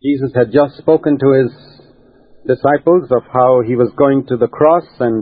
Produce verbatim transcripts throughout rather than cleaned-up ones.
Jesus had just spoken to his disciples of how he was going to the cross, and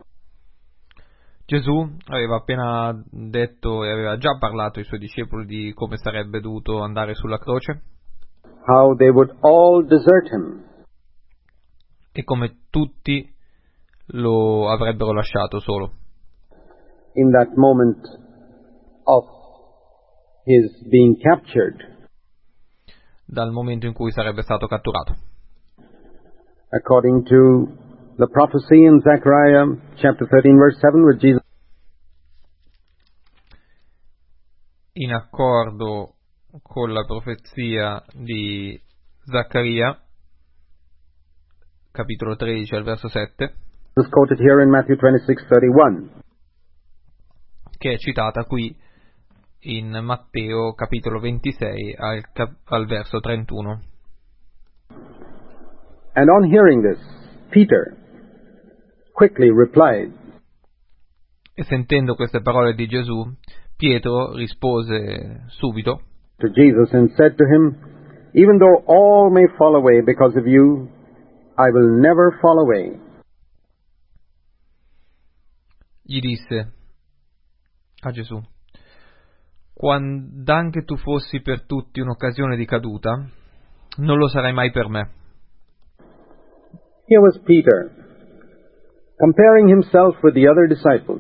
Gesù aveva appena detto e aveva già parlato ai suoi discepoli di come sarebbe dovuto andare sulla croce, how they would all desert him. E come tutti lo avrebbero lasciato solo. In that moment of his being captured, dal momento in cui sarebbe stato catturato. According to the prophecy in Zechariah chapter thirteen verse seven, with Jesus, in accordo con la profezia di Zaccaria, capitolo tredici al verso sette, is quoted here in Matthew twenty-six thirty-one, che è citata qui in Matteo capitolo ventisei al, cap- al verso trentuno. And on hearing this, Peter quickly replied, E sentendo queste parole di Gesù, Pietro rispose subito to Jesus and said to him, even though all may fall away because of you, I will never fall away. Gli disse a Gesù: quand'anche tu fossi per tutti un'occasione di caduta, non lo sarai mai per me. Here was Peter, comparing himself with the other disciples.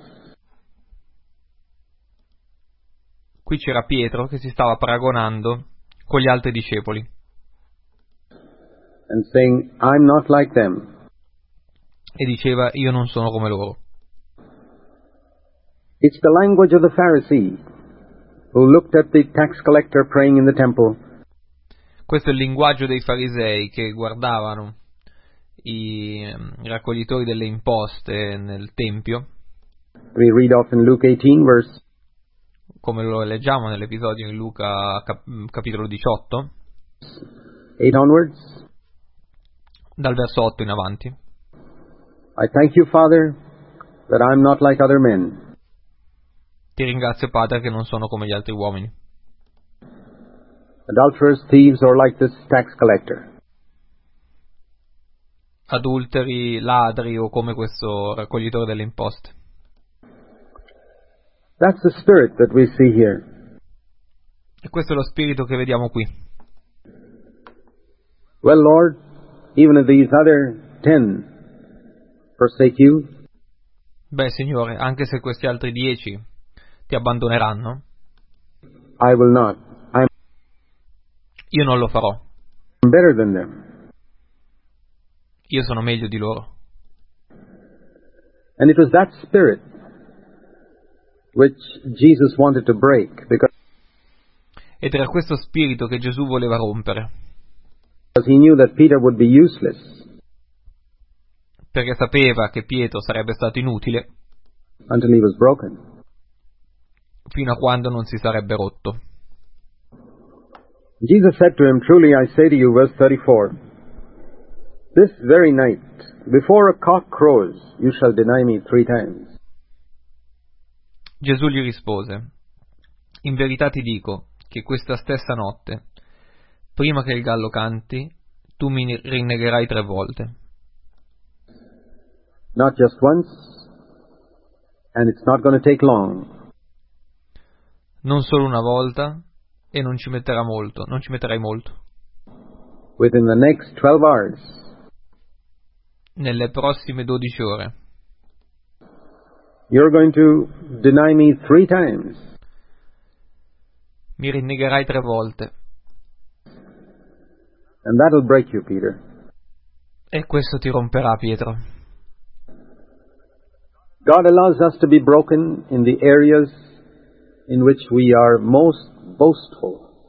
Qui c'era Pietro che si stava paragonando con gli altri discepoli. And saying, I'm not like them. E diceva: io non sono come loro. It's the language of the Pharisee, who looked at the tax collector praying in the temple. Questo è il linguaggio dei farisei che guardavano i raccoglitori delle imposte nel Tempio, We read off in Luke eighteen, verse come lo leggiamo nell'episodio in Luca cap- capitolo diciotto, eight onwards. dal verso otto in avanti. I thank you, Father, that I'm not like other men. Ti ringrazio, Padre, che non sono come gli altri uomini, Adulterers, thieves, or like this tax collector. adulteri, ladri o come questo raccoglitore delle imposte. That's the spirit that we see here. E questo è lo spirito che vediamo qui. Well, Lord, even if these other ten forsake you, Beh, Signore, anche se questi altri dieci ti abbandoneranno, I will not. I'm io non lo farò. better than them. Io sono meglio di loro. And it was that spirit which Jesus wanted to break, because Ed era questo spirito che Gesù voleva rompere, he knew that Peter would be useless perché sapeva che Pietro sarebbe stato inutile until he was broken. fino a quando non si sarebbe rotto. Jesus said to him, truly I say to you, verse thirty-four, this very night, before a cock crows, you shall deny me three times. Gesù gli rispose: in verità ti dico che questa stessa notte, prima che il gallo canti, tu mi rinnegherai tre volte. Not just once, and it's not going to take long. Non solo una volta, e non ci metterà molto, non ci metterai molto. Within the next twelve hours, Nelle prossime dodici ore you're going to deny me three times. mi rinnegherai tre volte. And that'll break you, Peter. E questo ti romperà, Pietro. God allows us to be broken in the areas in which we are most boastful.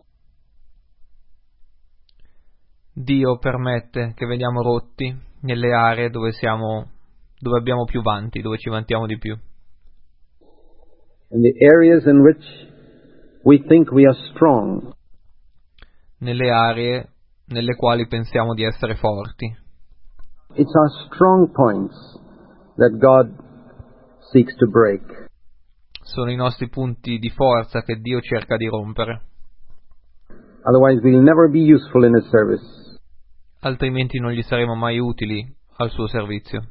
Dio permette che veniamo rotti nelle aree dove siamo, dove abbiamo più vanti, dove ci vantiamo di più. In the areas in which we think we are strong. Nelle aree nelle quali pensiamo di essere forti. It's our strong points that God seeks to break. Sono i nostri punti di forza che Dio cerca di rompere. Otherwise we'll never be useful in His service. altrimenti non gli saremo mai utili al suo servizio.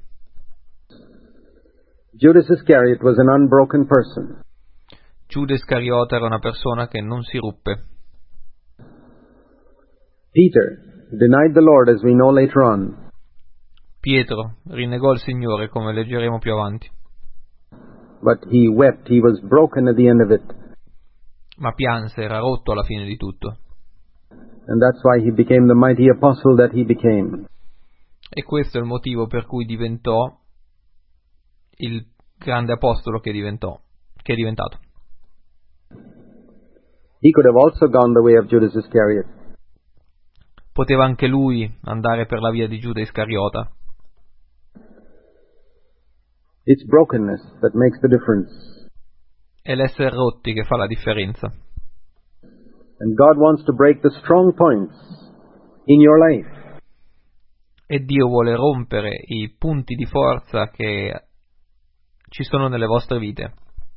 Judas Iscariot was an unbroken person. Giuda Iscariota era una persona che non si ruppe. Peter denied the Lord, as we know later on. Pietro rinnegò il Signore, come leggeremo più avanti. But he wept, he was broken at the end of it. Ma pianse, era rotto alla fine di tutto. And that's why he became the mighty apostle that he became. E questo è il motivo per cui diventò il grande apostolo che diventò, che è diventato. He could have also gone the way of Judas Iscariot. Poteva anche lui andare per la via di Giuda Iscariota. It's brokenness that makes the difference. È l'essere rotti che fa la differenza. And God wants to break the strong points in your life. E Dio vuole rompere i punti di forza che ci sono nelle vostre vite.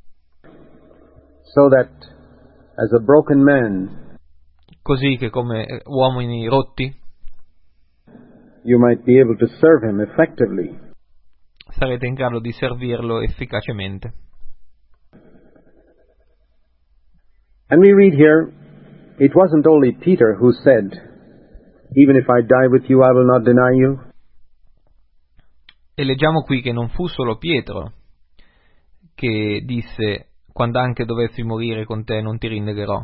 So that as a broken man, così che come uomini rotti you might be able to serve him effectively. Sarete in grado di servirlo efficacemente. And we read here, it wasn't only Peter who said, even if I die with you, I will not deny you. E leggiamo qui che non fu solo Pietro che disse, quando anche dovessi morire con te non ti rinnegherò.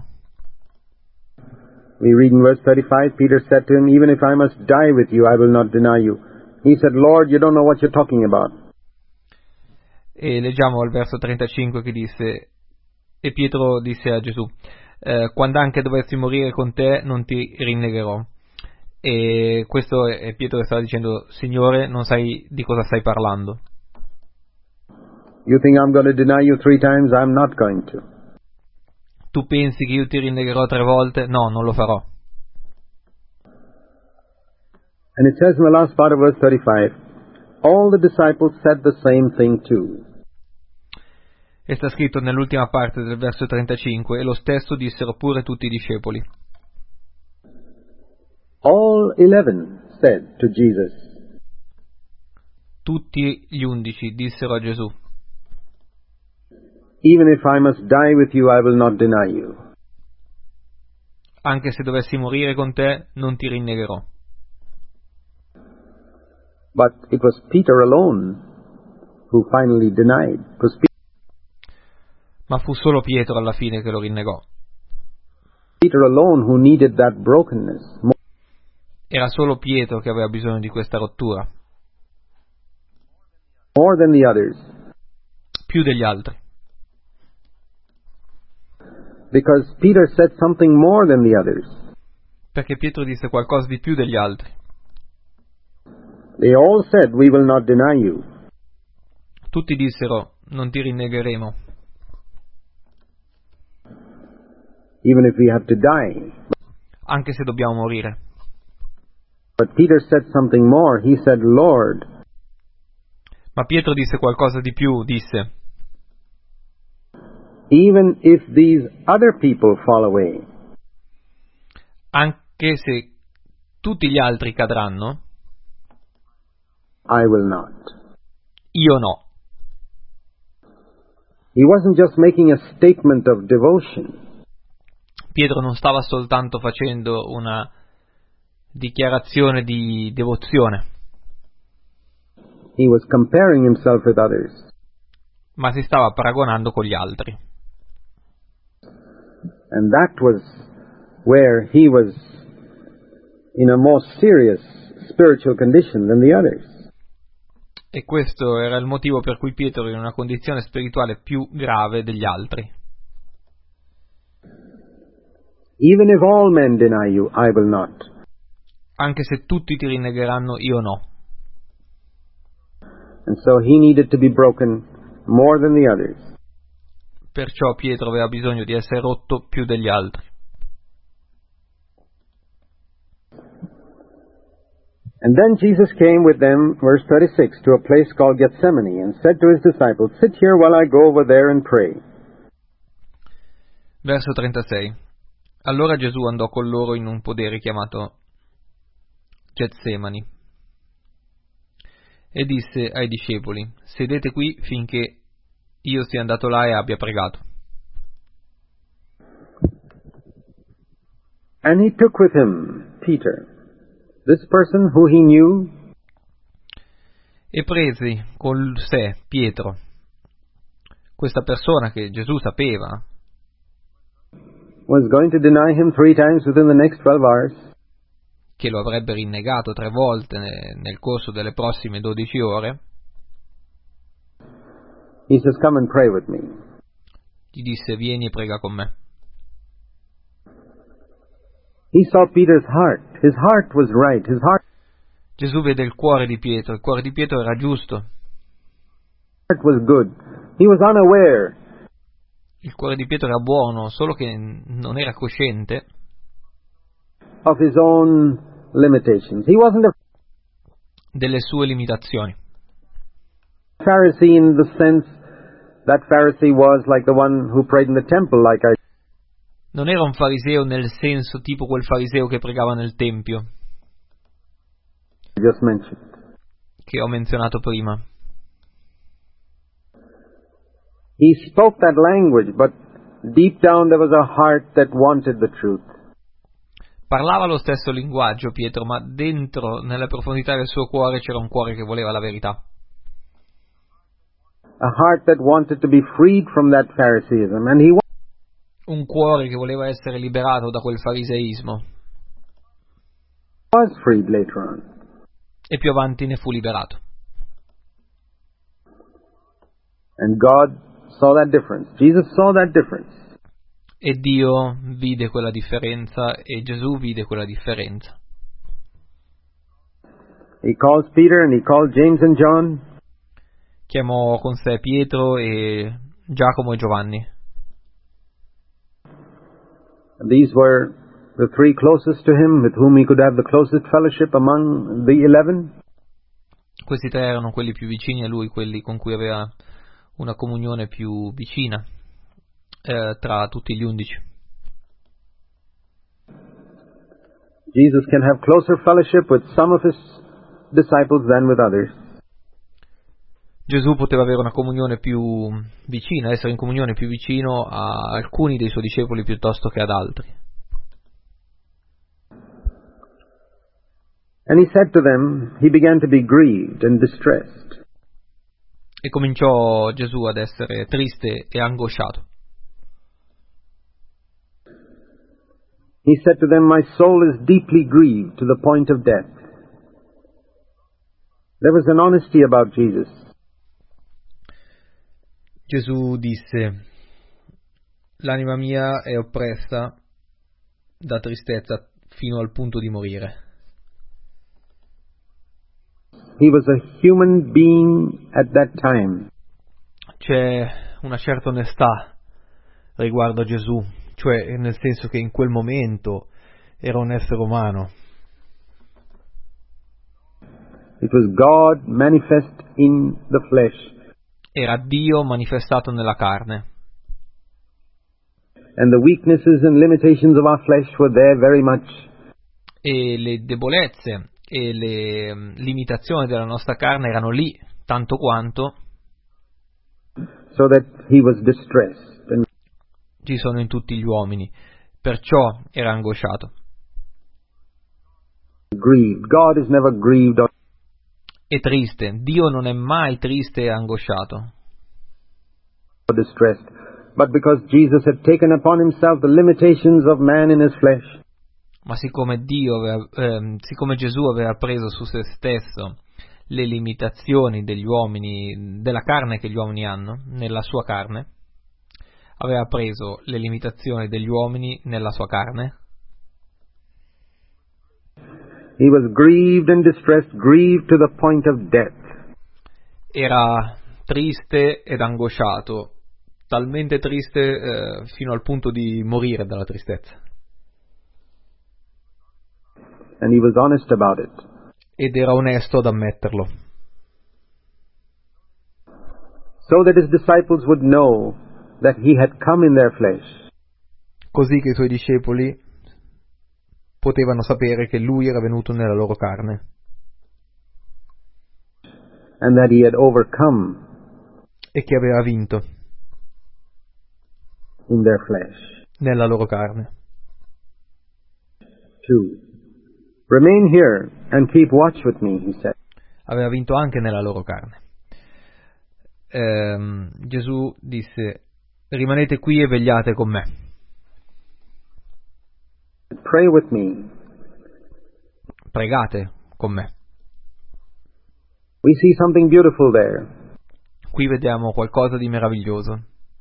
We read in verse thirty-five, Peter said to him, even if I must die with you, I will not deny you. He said, Lord, you don't know what you're talking about. E leggiamo al verso trentacinque che disse, e Pietro disse a Gesù, eh, quando anche dovessi morire con te non ti rinnegherò. E questo è Pietro che stava dicendo, Signore, non sai di cosa stai parlando. You think I'm going to deny you three times? I'm not going to. Tu pensi che io ti rinnegherò tre volte? No, non lo farò. And it says in the last part of verse thirty-five, all the disciples said the same thing too. E sta scritto nell'ultima parte del verso trentacinque, e lo stesso dissero pure tutti i discepoli. All eleven said to Jesus. Tutti gli undici dissero a Gesù, even if I must die with you, I will not deny you. Anche se dovessi morire con te, non ti rinnegherò. But it was Peter alone who finally denied. Because Ma fu solo Pietro alla fine che lo rinnegò. Peter alone who needed that brokenness. Era solo Pietro che aveva bisogno di questa rottura. More than the others. Più degli altri. Because Peter said something more than the others. Perché Pietro disse qualcosa di più degli altri. They all said, we will not deny you. Tutti dissero, non ti rinnegheremo. Even if we have to die. Anche se dobbiamo morire. But Peter said something more. He said, Lord. Ma Pietro disse qualcosa di più, disse, even if these other people fall away. Anche se tutti gli altri cadranno, I will not. Io no. He wasn't just making a statement of devotion. Pietro non stava soltanto facendo una dichiarazione di devozione. He was comparing himself with others. Ma si stava paragonando con gli altri. And that was where he was in a more serious spiritual condition than the others. E questo era il motivo per cui Pietro era in una condizione spirituale più grave degli altri. Even if all men deny you, I will not. Anche se tutti ti rinnegheranno, io no. And so he needed to be broken more than the others. Perciò Pietro aveva bisogno di essere rotto più degli altri. And then Jesus came with them, verse thirty-six, to a place called Gethsemane, and said to his disciples, sit here while I go over there and pray. Verso trentasei. Allora Gesù andò con loro in un podere chiamato Getsemani e disse ai discepoli: sedete qui finché io sia andato là e abbia pregato. And he took with him Peter, this person who he knew, e presi con sé Pietro, questa persona che Gesù sapeva was going to deny him three times within the next twelve hours. Che lo avrebbe rinnegato tre volte nel corso delle prossime dodici ore. He says, come and pray with me. Gli disse: vieni e prega con me. He saw Peter's heart. His heart was right. His heart Gesù vede il cuore di Pietro, il cuore di Pietro era giusto. was good. He was unaware Il cuore di Pietro era buono, solo che non era cosciente of his own limitations. He wasn't a delle sue limitazioni. Pharisee in the sense that Pharisee was like the one who prayed in the temple, like I Non era un fariseo nel senso tipo quel fariseo che pregava nel tempio just mentioned. che ho menzionato prima. He spoke that language, but deep down there was a heart that wanted the truth. Parlava lo stesso linguaggio Pietro, ma dentro, nelle profondità del suo cuore, c'era un cuore che voleva la verità. A heart that wanted to be freed from that Phariseeism, and he Un cuore che voleva essere liberato da quel fariseismo. was freed later on. E più avanti ne fu liberato. And God saw that difference. Jesus saw that difference. E Dio vide quella differenza e Gesù vide quella differenza. He calls Peter and he called James and John. Chiamò con sé Pietro e Giacomo e Giovanni. These were the three closest to him, with whom he could have the closest fellowship among the eleven. Questi tre erano quelli più vicini a lui, quelli con cui aveva una comunione più vicina eh, tra tutti gli undici. Jesus can have closer fellowship with some of his disciples than with others. Gesù poteva avere una comunione più vicina, essere in comunione più vicino a alcuni dei suoi discepoli piuttosto che ad altri. And he said to them, he began to be grieved and distressed. E cominciò Gesù ad essere triste e angosciato. He said to them, my soul is deeply grieved to the point of death. There was an honesty about Jesus. Gesù disse: l'anima mia è oppressa da tristezza fino al punto di morire. He was a human being at that time. C'è una certa onestà riguardo a Gesù, cioè nel senso che in quel momento era un essere umano. It was God manifest in the flesh. Era Dio manifestato nella carne. And the weaknesses and limitations of our flesh were there very much. E le debolezze e le um, limitazioni della nostra carne erano lì, tanto quanto So that he was distressed. And ci sono in tutti gli uomini. Perciò era angosciato. grieved. God is never grieved or E triste. Dio non è mai triste e angosciato. distressed. But because Jesus had taken upon himself the limitations of man in his flesh, Ma siccome Dio aveva, ehm, siccome Gesù aveva preso su se stesso le limitazioni degli uomini, della carne che gli uomini hanno, nella sua carne, aveva preso le limitazioni degli uomini nella sua carne, he was grieved and distressed, grieved to the point of death. era triste ed angosciato, talmente triste eh, fino al punto di morire dalla tristezza. And he was honest about it. Ed era onesto ad ammetterlo, So that his disciples would know that he had come in their flesh. così che i suoi discepoli potevano sapere che lui era venuto nella loro carne. And that he had overcome e che aveva vinto in their flesh. nella loro carne. Two. Remain here and keep watch with me, he said. Aveva vinto anche nella loro carne. Ehm, Gesù disse: rimanete qui e vegliate con me. Pray with me. Pregate con me. We see something beautiful there. Qui vediamo qualcosa di meraviglioso.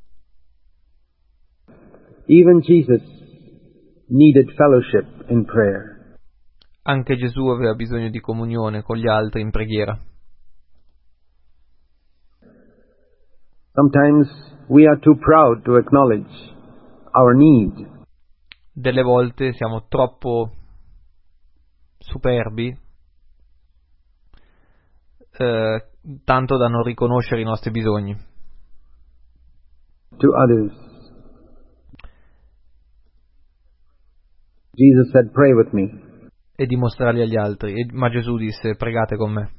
Even Jesus needed fellowship in prayer. Anche Gesù aveva bisogno di comunione con gli altri in preghiera. Sometimes we are too proud to acknowledge our need. Delle volte siamo troppo superbi, eh, tanto da non riconoscere i nostri bisogni. To others. Jesus said, pray with me. E dimostrarli agli altri. E, ma Gesù disse: pregate con me.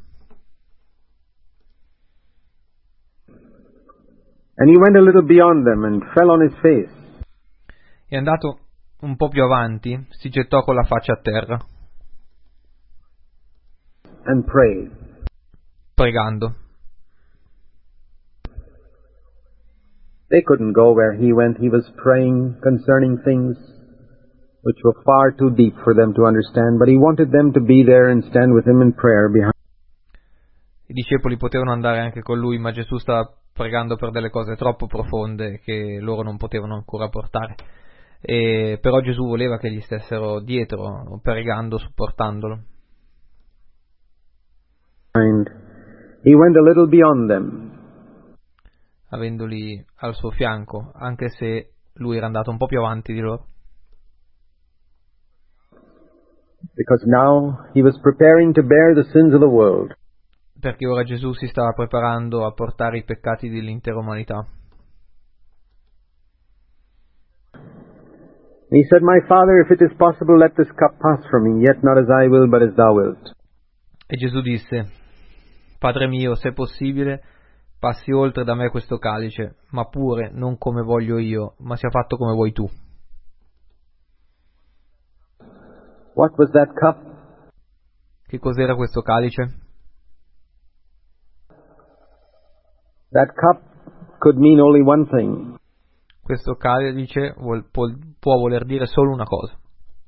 And he went a little beyond them and fell on his face. È andato un po' più avanti, si gettò con la faccia a terra. And prayed. Pregando. They couldn't go where he went. He was praying concerning things which were far too deep for them to understand, but he wanted them to be there and stand with him in prayer behind. I discepoli potevano andare anche con lui, ma Gesù stava pregando per delle cose troppo profonde che loro non potevano ancora portare. E però Gesù voleva che gli stessero dietro, pregando, supportandolo. And he went a little beyond them. Avendoli al suo fianco, anche se lui era andato un po' più avanti di loro. Because now he was preparing to bear the sins of the world. Perché ora Gesù si stava preparando a portare i peccati dell'intera umanità. He said, my Father, if it is possible, let this cup pass from me, yet not as I will, but as thou wilt. E Gesù disse: Padre mio, se è possibile, passi oltre da me questo calice, ma pure non come voglio io, ma sia fatto come vuoi tu. What was that cup? Che cos'era questo calice? That cup could mean only one thing. Questo calice vuol, può, può voler dire solo una cosa.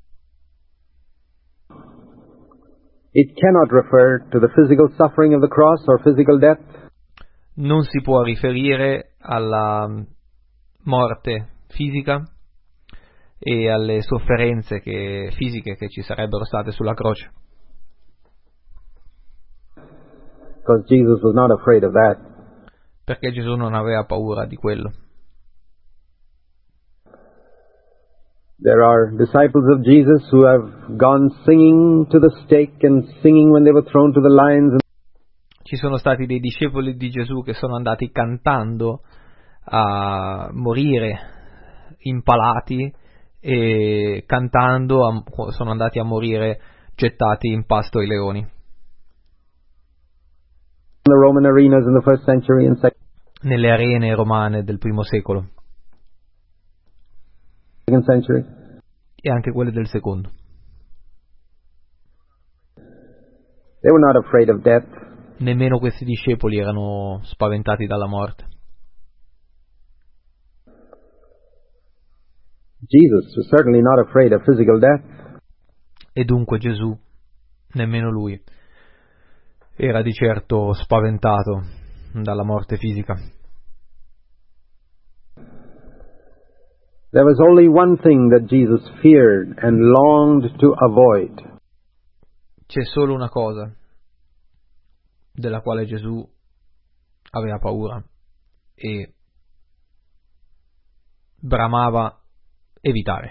It cannot refer to the physical suffering of the cross or physical death. Non si può riferire alla morte fisica e alle sofferenze che, fisiche che ci sarebbero state sulla croce. Because Jesus was not afraid of that. Perché Gesù non aveva paura di quello. There are disciples of Jesus who have gone singing to the stake and singing when they were thrown to the lions. Ci sono stati dei discepoli di Gesù che sono andati cantando a morire impalati e cantando a, sono andati a morire gettati in pasto ai leoni. The Roman arenas in the first century and second Nelle arene romane del primo secolo century. e anche quelle del secondo. They were not afraid of death. Nemmeno questi discepoli erano spaventati dalla morte. Jesus was certainly not afraid of physical death. E dunque Gesù, nemmeno lui, era di certo spaventato dalla morte fisica. There was only one thing that Jesus feared and longed to avoid. C'è solo una cosa della quale Gesù aveva paura e bramava evitare.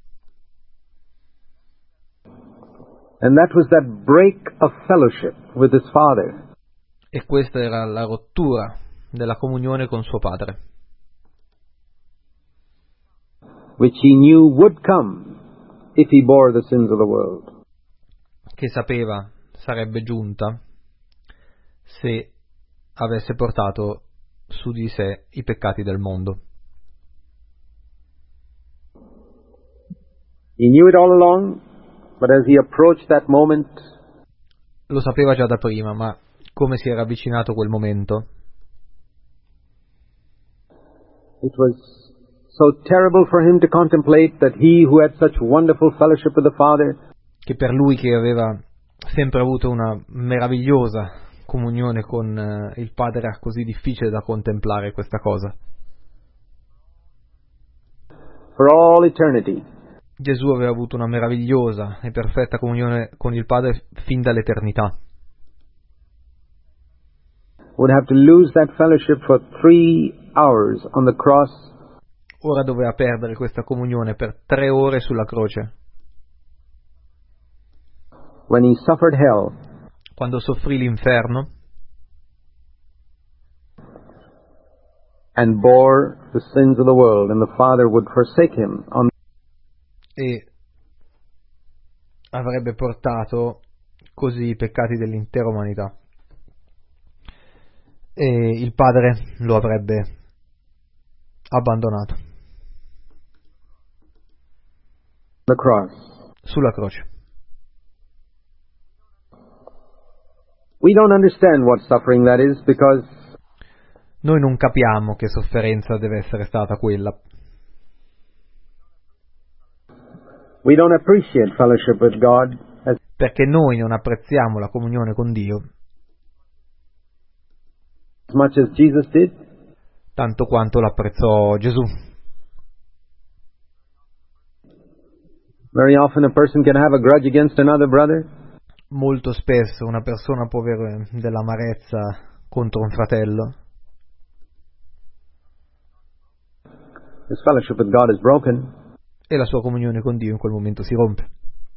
And that was that break of fellowship with his Father. E questa era la rottura della comunione con suo Padre, Which he knew would come if he bore the sins of the world. che sapeva sarebbe giunta se avesse portato su di sé i peccati del mondo. He knew it all along, but as he approached that moment, Lo sapeva già da prima, ma come si era avvicinato quel momento, it was so terrible for him to contemplate that he who had such wonderful fellowship with the Father che per lui, che aveva sempre avuto una meravigliosa comunione con eh, il Padre, era così difficile da contemplare questa cosa. for all eternity Gesù aveva avuto una meravigliosa e perfetta comunione con il Padre fin dall'eternità. would have to lose that fellowship for three hours on the cross, Ora doveva perdere questa comunione per tre ore sulla croce, when he suffered hell quando soffrì l'inferno and bore the sins of the world, and the Father would forsake him on e avrebbe portato così i peccati dell'intera umanità. E il Padre lo avrebbe abbandonato the cross. sulla croce. We don't understand what suffering that is, because Noi non capiamo che sofferenza deve essere stata quella, we don't appreciate fellowship with God as, perché noi non apprezziamo la comunione con Dio as much as Jesus did. tanto quanto l'apprezzò Gesù. Very often a person can have a grudge against another brother, Molto spesso una persona può avere dell'amarezza contro un fratello, his fellowship with God is broken. e la sua comunione con Dio in quel momento si rompe.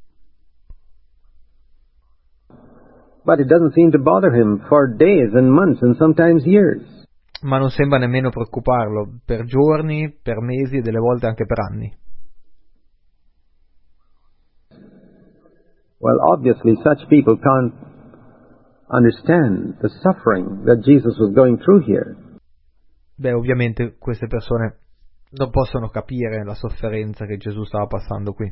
But it doesn't seem to bother him for days and months and sometimes years. Ma non sembra nemmeno preoccuparlo per giorni, per mesi e delle volte anche per anni. Well, obviously such people can't understand the suffering that Jesus was going through here. Beh, ovviamente queste persone non possono capire la sofferenza che Gesù stava passando qui.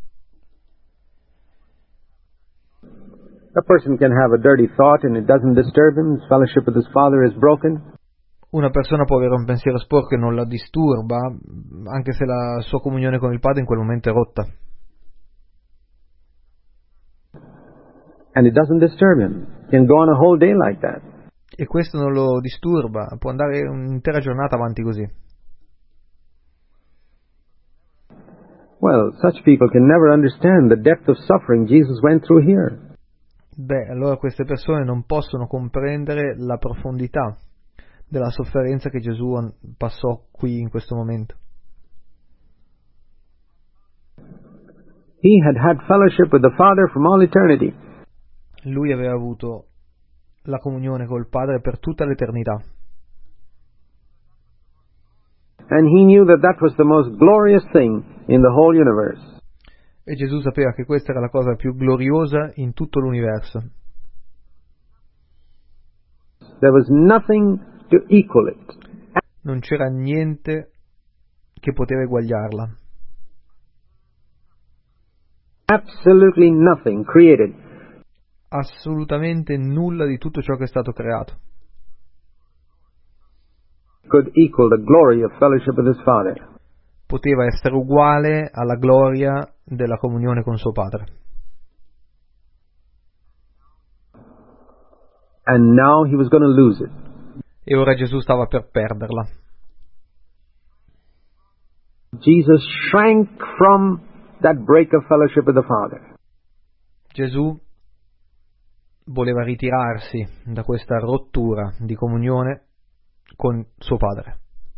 A person can have a dirty thought and it doesn't disturb him. His fellowship with his Father is broken. Una persona può avere un pensiero sporco e non la disturba, anche se la sua comunione con il Padre in quel momento è rotta. And it doesn't disturb him. He can go on a whole day like that. E questo non lo disturba, può andare un'intera giornata avanti così. Well, such people can never understand the depth of suffering Jesus went through here. Beh, allora queste persone non possono comprendere la profondità della sofferenza che Gesù passò qui in questo momento. He had had fellowship with the Father from all eternity. Lui aveva avuto la comunione col Padre per tutta l'eternità. And he knew that that was the most glorious thing in the whole universe. E Gesù sapeva che questa era la cosa più gloriosa in tutto l'universo. There was nothing to equal it. Non c'era niente che poteva eguagliarla. Absolutely nothing created Assolutamente nulla di tutto ciò che è stato creato could equal the glory of fellowship with his Father. poteva essere uguale alla gloria della comunione con suo Padre. And now he was going to lose it. E ora Gesù stava per perderla. Jesus shrank from that break of fellowship with the Father. Gesù voleva ritirarsi da questa rottura di comunione con suo Padre.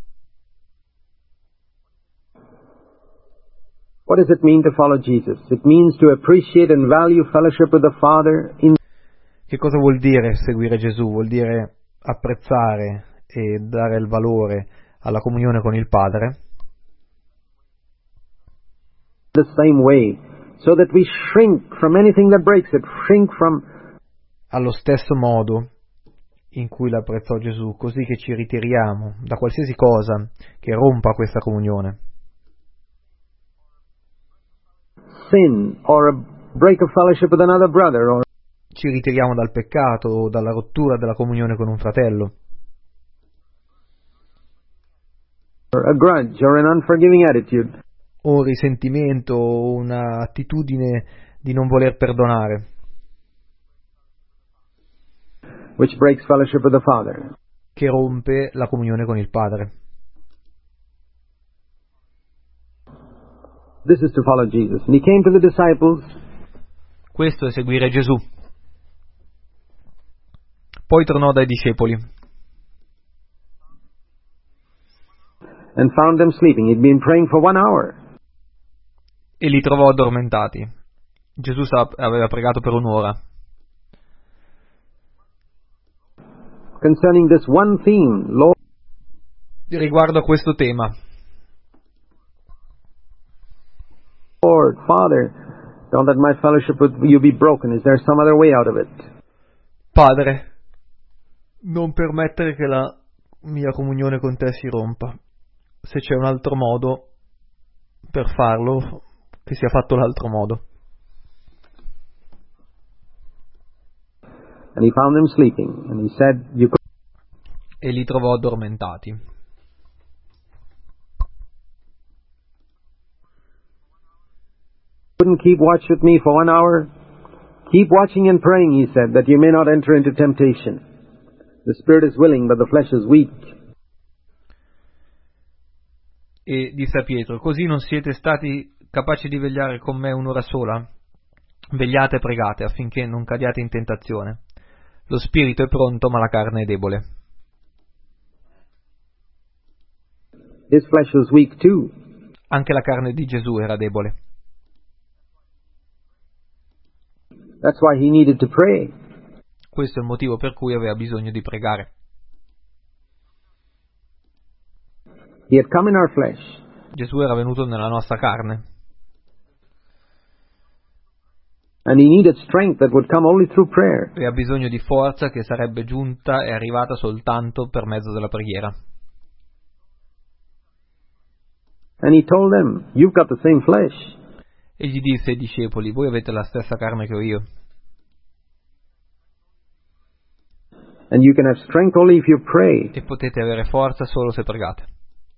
What does it mean to follow Jesus? It means to appreciate and value fellowship with the Father in Che cosa vuol dire seguire Gesù? Vuol dire apprezzare e dare il valore alla comunione con il Padre the same way so that we shrink from anything that breaks it, shrink from... Allo stesso modo in cui l'apprezzò Gesù, così che ci ritiriamo da qualsiasi cosa che rompa questa comunione. Sin, or a break of fellowship with another brother, or... Ci ritiriamo dal peccato o dalla rottura della comunione con un fratello. Or a grudge, or an unforgiving attitude. O un risentimento, o un'attitudine di non voler perdonare. Which breaks fellowship with the Father. Che rompe la comunione con il Padre. This is to follow Jesus. And he came to the disciples. Questo è seguire Gesù. Poi tornò dai discepoli. And found them sleeping. He'd been praying for one hour. E li trovò addormentati. Gesù aveva pregato per un'ora. Concerning this one theme, Lord, riguardo a questo tema. Lord, Father, don't let my fellowship with you be broken. Is there some other way out of it? Padre, non permettere che la mia comunione con te si rompa. Se c'è un altro modo per farlo, che sia fatto l'altro modo. And he found them sleeping, and he said, you could... E li trovò addormentati. Couldn't keep watch with me for one hour? Keep watching and praying, he said, that you may not enter into temptation. The spirit is willing, but the flesh is weak. E disse a Pietro, così non siete stati capaci di vegliare con me un'ora sola? Vegliate e pregate affinché non cadiate in tentazione. Lo spirito è pronto, ma la carne è debole. His flesh was weak too. Anche la carne di Gesù era debole. That's why he needed to pray. Questo è il motivo per cui aveva bisogno di pregare. He had come in our flesh. Gesù era venuto nella nostra carne. And he needed strength that would come only through prayer. E ha bisogno di forza che sarebbe giunta e arrivata soltanto per mezzo della preghiera. And he told them, you've got the same flesh. E gli disse ai discepoli, voi avete la stessa carne che ho io. And you can have strength only if you pray. E potete avere forza solo se pregate.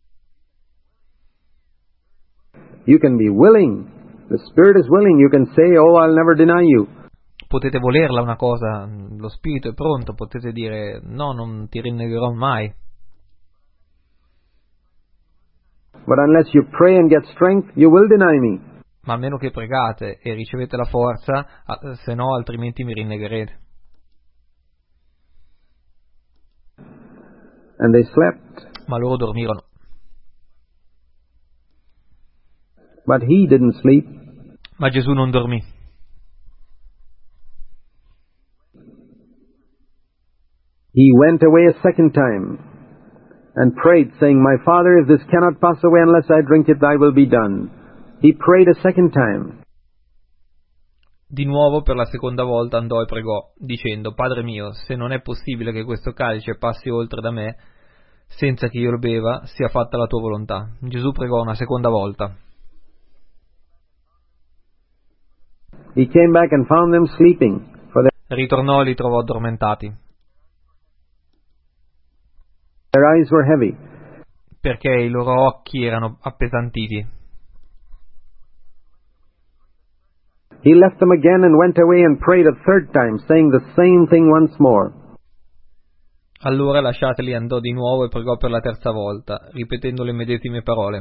You can be willing. The Spirit is willing. You can say, oh, I'll never deny you. Potete volerla una cosa, lo spirito è pronto, potete dire, no, non ti rinnegherò mai. But unless you pray and get strength, you will deny me. Ma a meno che pregate e ricevete la forza, se no altrimenti mi rinnegherete. And they slept. Ma loro dormirono. But he didn't sleep. Ma Gesù non dormì. He went away a second time and prayed, saying, my Father, if this cannot pass away unless I drink it, thy will be done. He prayed a second time. Di nuovo per la seconda volta andò e pregò, dicendo, Padre mio, se non è possibile che questo calice passi oltre da me, senza che io lo beva, sia fatta la tua volontà. Gesù pregò una seconda volta. He came back and found them sleeping. For their, Ritornò e li trovò addormentati. their eyes were heavy. Perché i loro occhi erano appesantiti. He left them again and went away and prayed a third time, saying the same thing once more. Allora lasciateli andò di nuovo e pregò per la terza volta, ripetendo le medesime parole.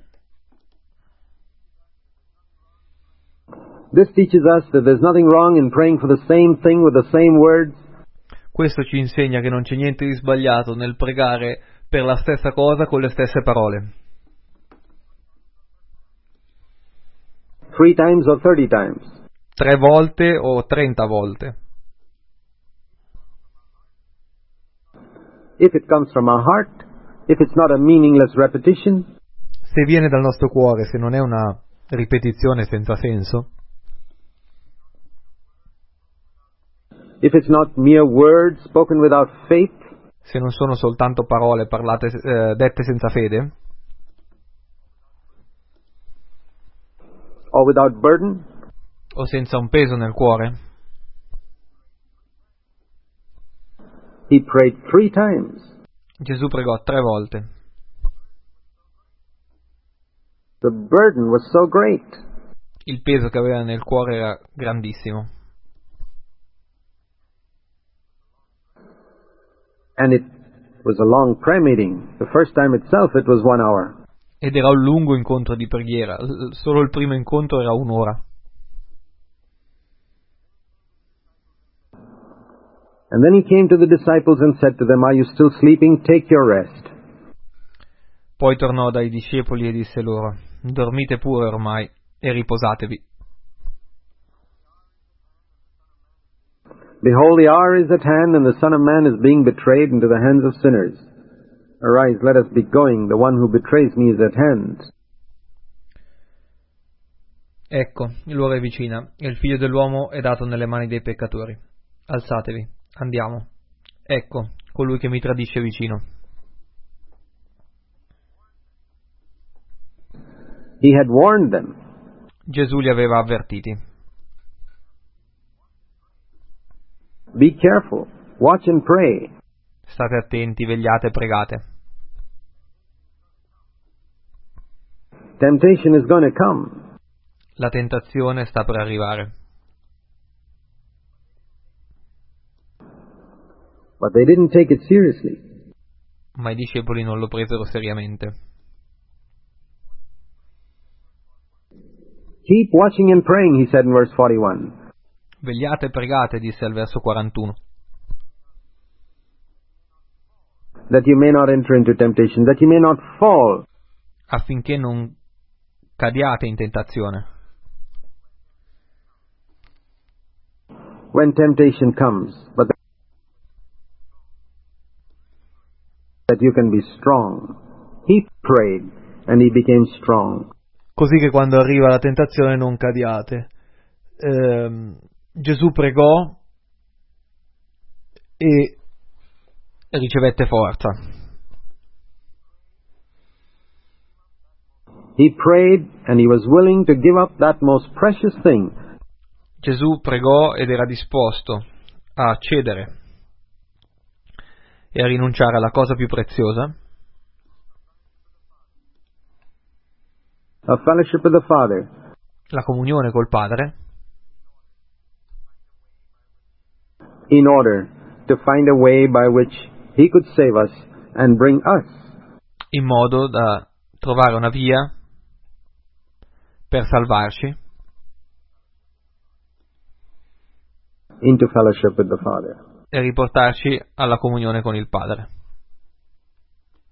This teaches us that there's nothing wrong in praying for the same thing with the same words. Questo ci insegna che non c'è niente di sbagliato nel pregare per la stessa cosa con le stesse parole. Three times or thirty times. Tre volte o trenta volte. If it comes from our heart, if it's not a meaningless repetition, Se viene dal nostro cuore, se non è una ripetizione senza senso, if it's not mere words spoken without faith, se non sono soltanto parole parlate, eh, dette senza fede, or without burden, o senza un peso nel cuore. he prayed three times. Gesù pregò tre volte. The burden was so great. Il peso che aveva nel cuore era grandissimo. And it was a long prayer meeting. The first time itself it was one hour. Ed era un lungo incontro di preghiera. Solo il primo incontro era un'ora. And then he came to the disciples and said to them, "Are you still sleeping? Take your rest." Poi tornò dai discepoli e disse loro: dormite pure ormai e riposatevi. Behold, the hour is at hand, and the Son of Man is being betrayed into the hands of sinners. Arise, let us be going. The one who betrays me is at hand. Ecco, l'ora è vicina, e il figlio dell'uomo è dato nelle mani dei peccatori. Alzatevi, andiamo. Ecco, colui che mi tradisce è vicino. He had warned them. Gesù li aveva avvertiti. Be careful, watch and pray. State attenti, vegliate e pregate. Temptation is going to come. La tentazione sta per arrivare. But they didn't take it seriously. Ma i discepoli non lo presero seriamente. Keep watching and praying, he said in verse forty-one. Vegliate e pregate, disse al verso quarantuno. That you may not enter into temptation, that you may not fall. Affinché non cadiate in tentazione. When temptation comes, but that you can be strong. He prayed and he became strong. Così che quando arriva la tentazione non cadiate. Eh, Gesù pregò e ricevette forza. He prayed and he was willing to give up that most precious thing. Gesù pregò ed era disposto a cedere e a rinunciare alla cosa più preziosa, a fellowship with the Father, la comunione col Padre, in order to find a way by which he could save us and bring us in modo da trovare una via per salvarci into fellowship with the Father. e riportarci alla comunione con il Padre.